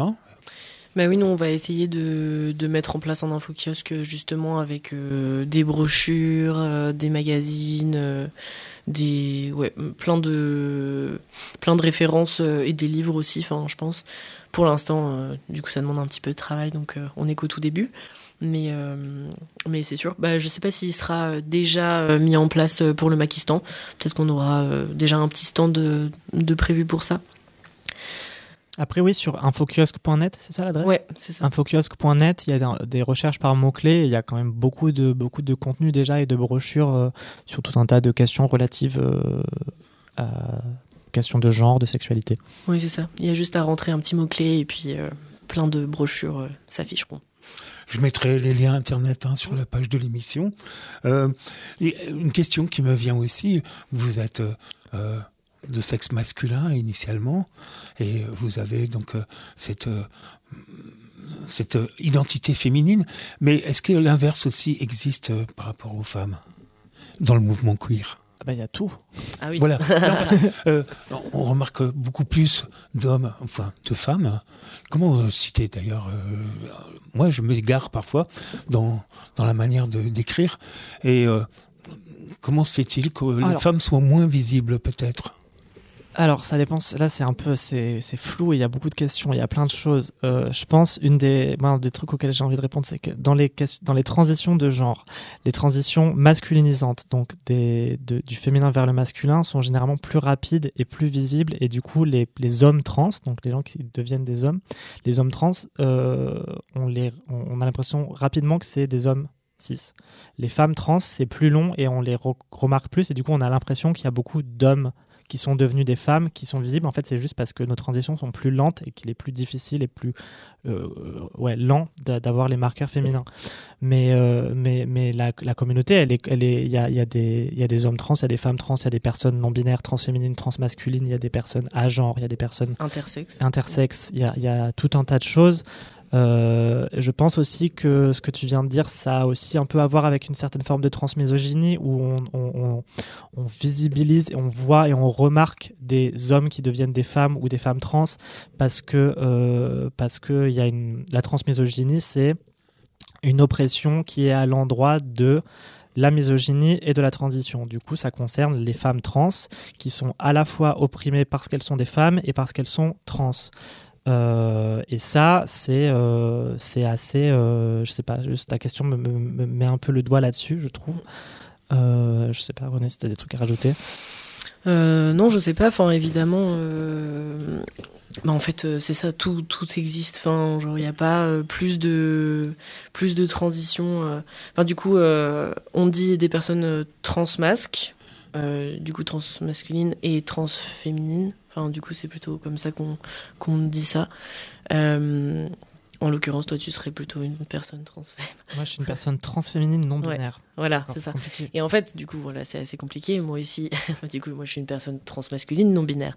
Bah oui, nous on va essayer de, de mettre en place un infokiosque justement avec euh, des brochures, euh, des magazines, euh, des ouais plein de plein de références euh, et des livres aussi. Enfin, je pense. Pour l'instant, euh, du coup, ça demande un petit peu de travail, donc euh, on est qu'au tout début. Mais euh, mais c'est sûr. Bah, je sais pas s'il sera déjà euh, mis en place pour le Maquistan. Peut-être qu'on aura euh, déjà un petit stand de, de prévu pour ça. Après, oui, sur infokiosque point net, c'est ça l'adresse ? Ouais, c'est ça. infokiosque point net, il y a des recherches par mots-clés. Il y a quand même beaucoup de, beaucoup de contenu déjà et de brochures euh, sur tout un tas de questions relatives euh, à questions de genre, de sexualité. Oui, c'est ça. Il y a juste à rentrer un petit mot-clé et puis euh, plein de brochures euh, s'afficheront. Je mettrai les liens internet hein, sur la page de l'émission. Euh, une question qui me vient aussi, vous êtes... Euh, de sexe masculin initialement et vous avez donc euh, cette, euh, cette euh, identité féminine, mais est-ce que l'inverse aussi existe euh, par rapport aux femmes dans le mouvement queer ? Ah bah, y a tout. Ah oui. Voilà. Non, parce que, euh, on remarque beaucoup plus d'hommes, enfin de femmes. Comment euh, citer d'ailleurs euh, moi je m'égare parfois dans, dans la manière de, d'écrire et euh, comment se fait-il que Alors, les femmes soient moins visibles peut-être ? Alors, ça dépend. Là, c'est un peu, c'est, c'est flou et il y a beaucoup de questions. Il y a plein de choses. Euh, je pense une des, ben, des trucs auxquels j'ai envie de répondre, c'est que dans les dans les transitions de genre, les transitions masculinisantes, donc des, de, du féminin vers le masculin, sont généralement plus rapides et plus visibles. Et du coup, les les hommes trans, donc les gens qui deviennent des hommes, les hommes trans, euh, on les, on a l'impression rapidement que c'est des hommes cis. Les femmes trans, c'est plus long et on les re- remarque plus. Et du coup, on a l'impression qu'il y a beaucoup d'hommes qui sont devenues des femmes, qui sont visibles. En fait, c'est juste parce que nos transitions sont plus lentes et qu'il est plus difficile et plus euh, ouais, lent d'avoir les marqueurs féminins. Mais, euh, mais, mais la, la communauté, elle est, elle est, il y a, il y a des, il y a des hommes trans, il y a des femmes trans, il y a des personnes non-binaires, transféminines, transmasculines, il y a des personnes agenres, il y a des personnes intersexes. Intersexes. Il y a, il y a tout un tas de choses. Euh, je pense aussi que ce que tu viens de dire, ça a aussi un peu à voir avec une certaine forme de transmisogynie où on, on, on, on visibilise, et on voit et on remarque des hommes qui deviennent des femmes ou des femmes trans parce que, euh, parce que y a une, la transmisogynie, c'est une oppression qui est à l'endroit de la misogynie et de la transition. Du coup, ça concerne les femmes trans qui sont à la fois opprimées parce qu'elles sont des femmes et parce qu'elles sont trans. Euh, et ça, c'est, euh, c'est assez... Euh, je sais pas, juste ta question me, me, me met un peu le doigt là-dessus, je trouve. Euh, je sais pas, René, si tu as des trucs à rajouter. Euh, non, je sais pas. Enfin, évidemment, euh... bah, en fait, euh, c'est ça. Tout, tout existe. Enfin, genre, il n'y a pas euh, plus de, plus de transition. Euh... Enfin, du coup, euh, on dit des personnes euh, transmasques, euh, du coup transmasculines et transféminines. Enfin, du coup, c'est plutôt comme ça qu'on, qu'on dit ça. Euh, en l'occurrence, toi, tu serais plutôt une personne trans. Moi, je suis une personne transféminine non binaire. Ouais, voilà, Encore c'est ça. Compliqué. Et en fait, du coup, voilà, c'est assez compliqué. Moi ici, du coup, moi, je suis une personne transmasculine non binaire.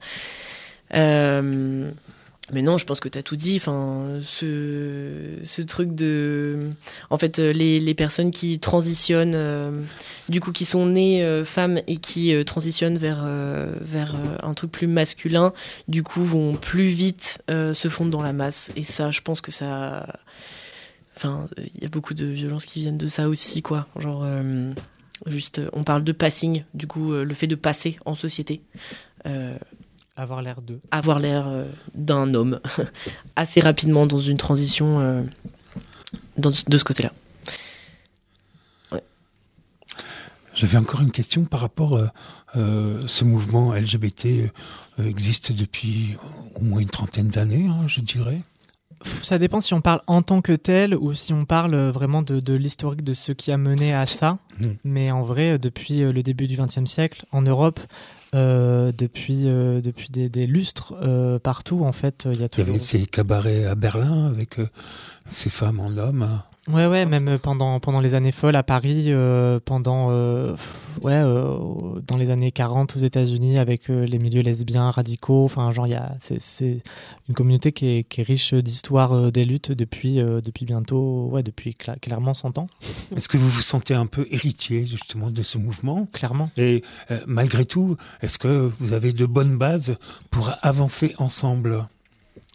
Euh, mais non, je pense que tu as tout dit. Enfin, ce, ce truc de, en fait, les, les personnes qui transitionnent, euh, du coup, qui sont nées euh, femmes et qui euh, transitionnent vers euh, vers euh, un truc plus masculin, du coup, vont plus vite euh, se fondre dans la masse. Et ça, je pense que ça, enfin, il y a beaucoup de violences qui viennent de ça aussi, quoi. Genre, euh, juste, on parle de passing, du coup, euh, le fait de passer en société. Euh, Avoir l'air d'eux. Avoir l'air euh, d'un homme assez rapidement dans une transition euh, dans, de ce côté-là. Ouais. J'avais encore une question par rapport à euh, ce mouvement L G B T euh, existe depuis au moins une trentaine d'années, hein, je dirais. Ça dépend si on parle en tant que tel ou si on parle vraiment de, de l'historique de ce qui a mené à ça. Mmh. Mais en vrai, depuis le début du vingtième siècle, en Europe, euh, depuis, euh, depuis des, des lustres, euh, partout, en fait, il y a toujours... Il y avait ces cabarets à Berlin avec euh, ces femmes en hommes. Ouais, ouais, même pendant, pendant les années folles à Paris, euh, pendant, euh, ouais, euh, dans les années quarante aux États-Unis avec euh, les milieux lesbiens radicaux. Enfin, genre, il y a, c'est, c'est une communauté qui est, qui est riche d'histoire euh, des luttes depuis, euh, depuis bientôt, ouais, depuis cla- clairement cent ans. Est-ce que vous vous sentez un peu héritier, justement, de ce mouvement ? Clairement. Et euh, malgré tout, est-ce que vous avez de bonnes bases pour avancer ensemble ?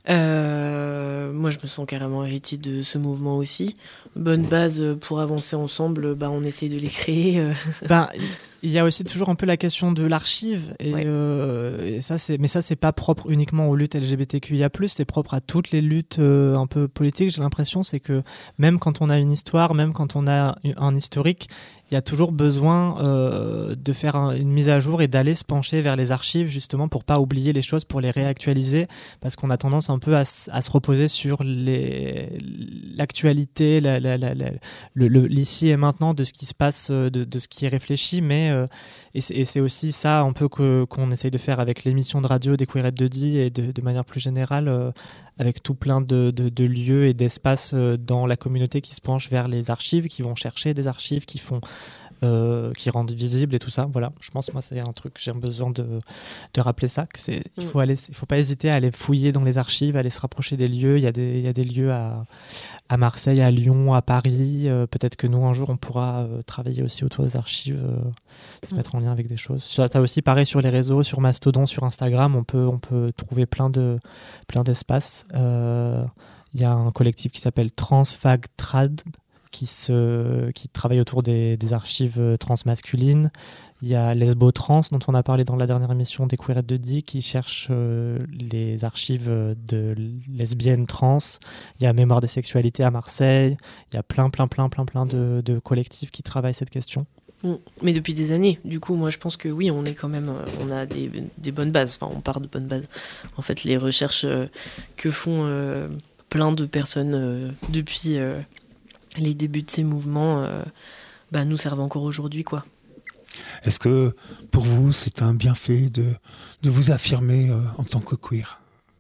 Euh, moi, je me sens carrément héritier de ce mouvement aussi. Bonne base pour avancer ensemble, bah, on essaye de les créer. Euh. Ben, il y a aussi toujours un peu la question de l'archive. Et, ouais. euh, et ça, c'est, mais ça, c'est pas propre uniquement aux luttes L G B T Q I A plus, c'est propre à toutes les luttes euh, un peu politiques. J'ai l'impression, c'est que même quand on a une histoire, même quand on a un historique, il y a toujours besoin euh, de faire un, une mise à jour et d'aller se pencher vers les archives justement pour pas oublier les choses, pour les réactualiser, parce qu'on a tendance un peu à, à se reposer sur les, l'actualité, la, la, la, la, le, le, l'ici et maintenant de ce qui se passe, de, de ce qui est réfléchi, mais euh, et, c'est, et c'est aussi ça un peu que, qu'on essaye de faire avec l'émission de radio des Queerettes de Die et de, de manière plus générale euh, avec tout plein de, de, de lieux et d'espaces dans la communauté qui se penchent vers les archives, qui vont chercher des archives, qui font, euh, qui rendent visibles et tout ça. Voilà, je pense moi c'est un truc, j'ai besoin de, de rappeler ça. Que c'est, il faut aller, il faut pas hésiter à aller fouiller dans les archives, à aller se rapprocher des lieux. Il y a des, il y a des lieux à, à Marseille, à Lyon, à Paris. Euh, peut-être que nous un jour on pourra euh, travailler aussi autour des archives, euh, se mettre en lien avec des choses. Ça, ça aussi pareil sur les réseaux, sur Mastodon, sur Instagram, on peut, on peut trouver plein de, plein d'espaces. Il euh, y a un collectif qui s'appelle Transfagtrad qui, se, qui travaille autour des, des archives transmasculines. Il y a Lesbo Trans dont on a parlé dans la dernière émission des Queerettes de Die qui cherche euh, les archives de lesbiennes trans. Il y a Mémoire des sexualités à Marseille. Il y a plein plein plein plein plein de, de collectifs qui travaillent cette question. Mais depuis des années, du coup, moi je pense que oui, on est quand même, on a des, des bonnes bases, enfin on part de bonnes bases. En fait, les recherches euh, que font euh, plein de personnes euh, depuis euh, les débuts de ces mouvements euh, bah, nous servent encore aujourd'hui, quoi. Est-ce que pour vous, c'est un bienfait de, de vous affirmer euh, en tant que queer ?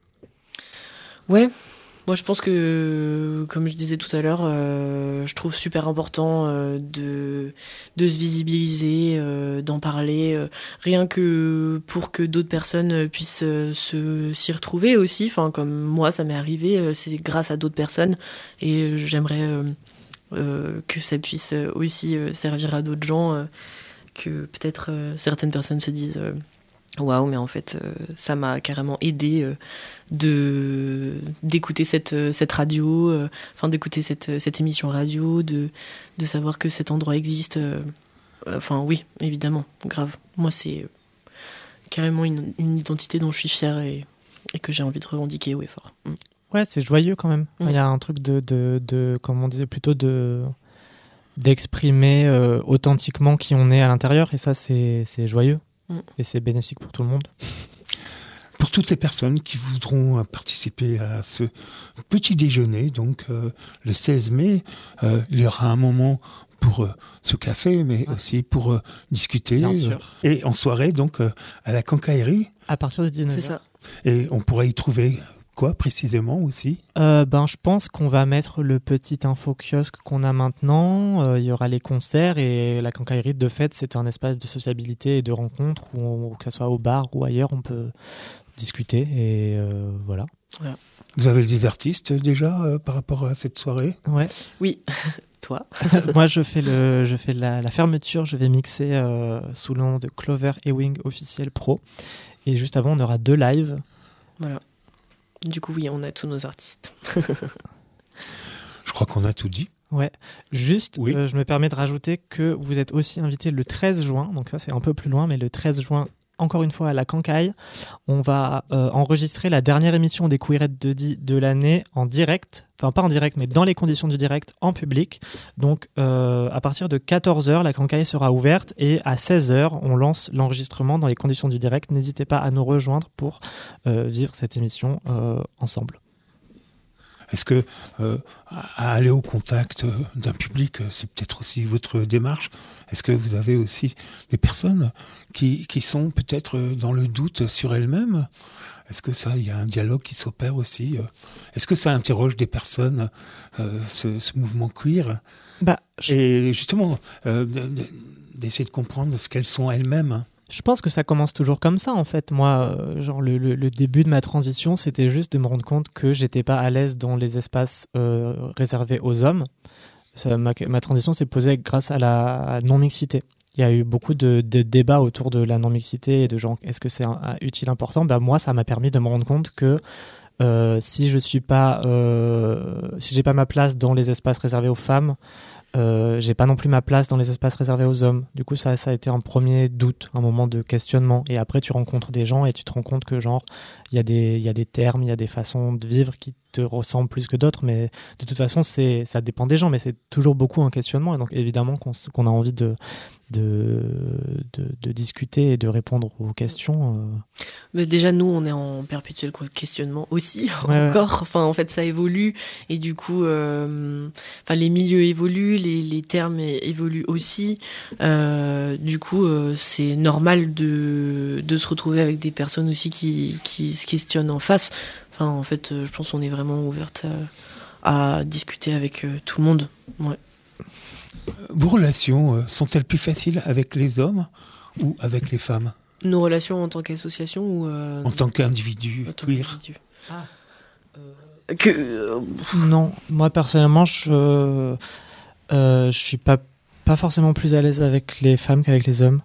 Ouais. Moi, je pense que, comme je disais tout à l'heure, euh, je trouve super important euh, de, de se visibiliser, euh, d'en parler, euh, rien que pour que d'autres personnes puissent euh, se, s'y retrouver aussi. Enfin, comme moi, ça m'est arrivé, euh, c'est grâce à d'autres personnes et euh, j'aimerais euh, euh, que ça puisse aussi euh, servir à d'autres gens, euh, que peut-être euh, certaines personnes se disent... Euh, Waouh, mais en fait, euh, ça m'a carrément aidé euh, de d'écouter cette cette radio, euh, enfin d'écouter cette cette émission radio, de de savoir que cet endroit existe. Euh, enfin, oui, évidemment, grave. Moi, c'est carrément une, une identité dont je suis fière et, et que j'ai envie de revendiquer haut et fort. Mm. Ouais, c'est joyeux quand même. Il mm. y a un truc de de de comme on disait plutôt de d'exprimer euh, authentiquement qui on est à l'intérieur et ça c'est c'est joyeux. Et c'est bénéfique pour tout le monde. Pour toutes les personnes qui voudront participer à ce petit déjeuner, donc euh, le seize mai, euh, il y aura un moment pour euh, ce café, mais ah. aussi pour euh, discuter. Bien sûr. Euh, et en soirée, donc, euh, à la Quincaillerie. À partir de dix-neuf heures. C'est ça. Et on pourra y trouver... Quoi précisément aussi euh, ben, je pense qu'on va mettre le petit info-kiosque qu'on a maintenant. Euh, il y aura les concerts et la quincaillerie de fait, c'est un espace de sociabilité et de rencontre où, on, où que ce soit au bar ou ailleurs, on peut discuter et euh, voilà. voilà. Vous avez des artistes déjà euh, par rapport à cette soirée ? Ouais. Oui. Toi. Moi, je fais, le, je fais la, la fermeture. Je vais mixer euh, sous le nom de Clover Ewing Officiel Pro. Et juste avant, on aura deux lives. Voilà. Du coup, oui, on a tous nos artistes. Je crois qu'on a tout dit. Ouais. Juste, oui. euh, je me permets de rajouter que vous êtes aussi invité le treize juin. Donc ça, c'est un peu plus loin, mais le treize juin, encore une fois, à la Cancaille, on va euh, enregistrer la dernière émission des Queerettes de Die de l'année en direct. Enfin, pas en direct, mais dans les conditions du direct, en public. Donc, euh, à partir de quatorze heures, la Cancaille sera ouverte et à seize heures, on lance l'enregistrement dans les conditions du direct. N'hésitez pas à nous rejoindre pour euh, vivre cette émission euh, ensemble. Est-ce que euh, à aller au contact d'un public, c'est peut-être aussi votre démarche ? Est-ce que vous avez aussi des personnes qui, qui sont peut-être dans le doute sur elles-mêmes ? Est-ce que ça, il y a un dialogue qui s'opère aussi ? Est-ce que ça interroge des personnes, euh, ce, ce mouvement queer ? bah, je... Et justement, euh, de, de, d'essayer de comprendre ce qu'elles sont elles-mêmes. Je pense que ça commence toujours comme ça, en fait. Moi, euh, genre le, le, le début de ma transition, c'était juste de me rendre compte que j'étais pas à l'aise dans les espaces euh, réservés aux hommes. Ça, ma, ma transition s'est posée grâce à la non-mixité. Il y a eu beaucoup de, de débats autour de la non-mixité et de genre, est-ce que c'est un, un utile important ? Ben, moi, ça m'a permis de me rendre compte que Euh, si je suis pas, euh, si j'ai pas ma place dans les espaces réservés aux femmes, euh, j'ai pas non plus ma place dans les espaces réservés aux hommes. Du coup, ça, ça a été un premier doute, un moment de questionnement. Et après, tu rencontres des gens et tu te rends compte que genre, il y a des, il y a des termes, il y a des façons de vivre qui te ressemblent plus que d'autres, mais de toute façon, c'est, ça dépend des gens, mais c'est toujours beaucoup un questionnement. Et donc, évidemment, qu'on, qu'on a envie de, de, de, de discuter et de répondre aux questions. Euh... Mais déjà, nous, on est en perpétuel questionnement aussi, ouais, encore. Ouais. Enfin, en fait, ça évolue. Et du coup, euh, enfin, les milieux évoluent, les, les termes évoluent aussi. Euh, du coup, euh, c'est normal de, de se retrouver avec des personnes aussi qui, qui se questionnent en face. Enfin, en fait, je pense qu'on est vraiment ouverte à, à discuter avec euh, tout le monde. Ouais. Vos relations euh, sont-elles plus faciles avec les hommes ou avec les femmes ? Nos relations en tant qu'association ou euh, en tant qu'individu en tant queer. qu'individu. Ah. Euh... Que euh... non, moi personnellement, je euh, euh, je suis pas pas forcément plus à l'aise avec les femmes qu'avec les hommes.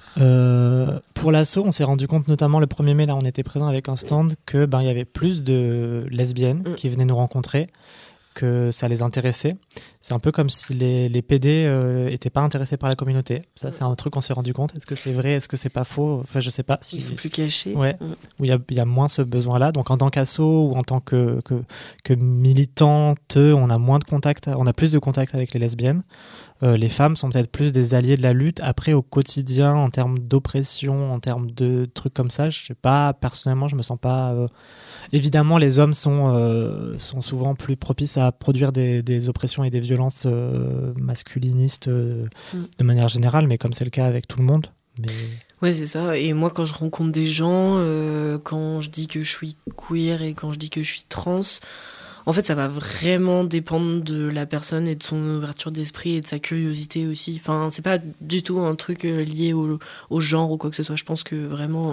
Euh, pour l'assaut, on s'est rendu compte, notamment le premier mai, là, on était présent avec un stand, que ben il y avait plus de lesbiennes mmh. qui venaient nous rencontrer, que ça les intéressait. C'est un peu comme si les, les P D euh, étaient pas intéressés par la communauté. Ça, mmh. c'est un truc qu'on s'est rendu compte. Est-ce que c'est vrai ? Est-ce que c'est pas faux ? Enfin, je sais pas. Si, Ils sont plus cachés. Ouais. Mmh. Où il y a, il y a moins ce besoin-là. Donc, en tant qu'asso ou en tant que, que, que militante, on a moins de contact, on a plus de contact avec les lesbiennes. Euh, les femmes sont peut-être plus des alliés de la lutte. Après, au quotidien, en termes d'oppression, en termes de trucs comme ça, je sais pas, personnellement, je me sens pas... Euh... Évidemment, les hommes sont, euh, sont souvent plus propices à produire des, des oppressions et des violences euh, masculinistes euh, mm. de manière générale, mais comme c'est le cas avec tout le monde. Mais... Ouais, c'est ça. Et moi, quand je rencontre des gens, euh, quand je dis que je suis queer et quand je dis que je suis trans... En fait, ça va vraiment dépendre de la personne et de son ouverture d'esprit et de sa curiosité aussi. Enfin, c'est pas du tout un truc lié au, au genre ou quoi que ce soit. Je pense que vraiment,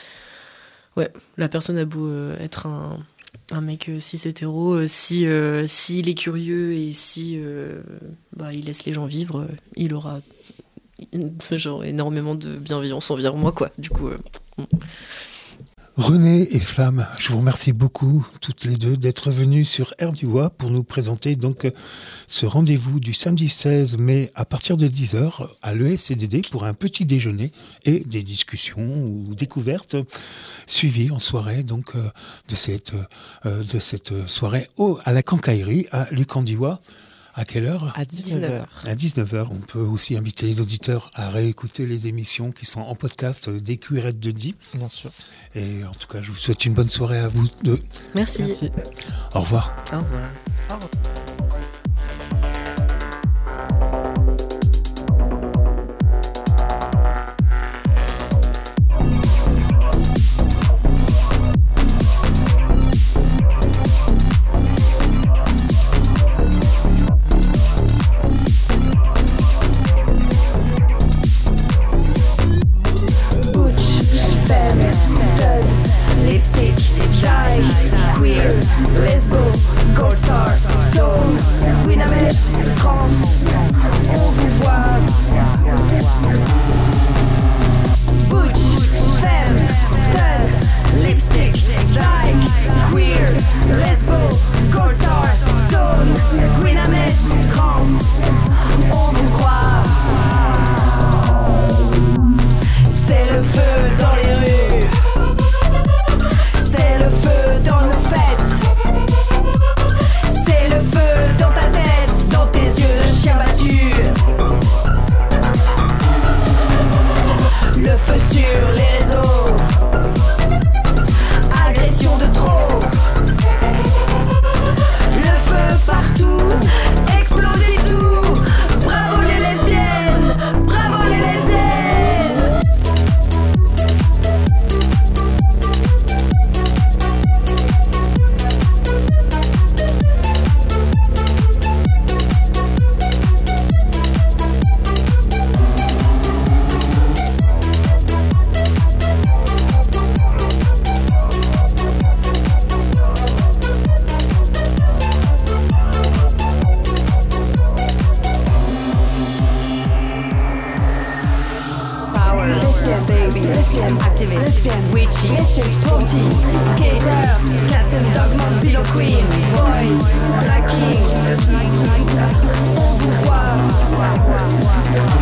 ouais, la personne a beau être un, un mec cis hétéro, si euh, s'il est curieux et si euh, bah, il laisse les gens vivre, il aura genre énormément de bienveillance envers moi, quoi. Du coup. Euh, René et Flamme, je vous remercie beaucoup toutes les deux d'être venues sur Air du Oie pour nous présenter donc ce rendez-vous du samedi seize mai à partir de dix heures à l'E S C D D pour un petit déjeuner et des discussions ou découvertes suivies en soirée donc de cette euh, de cette soirée au, à la Quincaillerie à Lucandiwa. À quelle heure ? À dix-neuf heures. À dix-neuf heures. On peut aussi inviter les auditeurs à réécouter les émissions qui sont en podcast des cuirettes de Die. Bien sûr. Et en tout cas, je vous souhaite une bonne soirée à vous deux. Merci. Merci. Au revoir. Au revoir. Au revoir. Lipstick, die, queer, lesbo, gold star, stone, queen amèche, trans, on vous voit. Butch, femme, stud, lipstick, die, queer, lesbo, gold star, stone, queen amèche, trans, on vous croit. C'est le feu dans les rues. C'est le feu dans nos fêtes. sporty, skater, cats and dogs, man, pillow queen, boy, black king. On vous voit.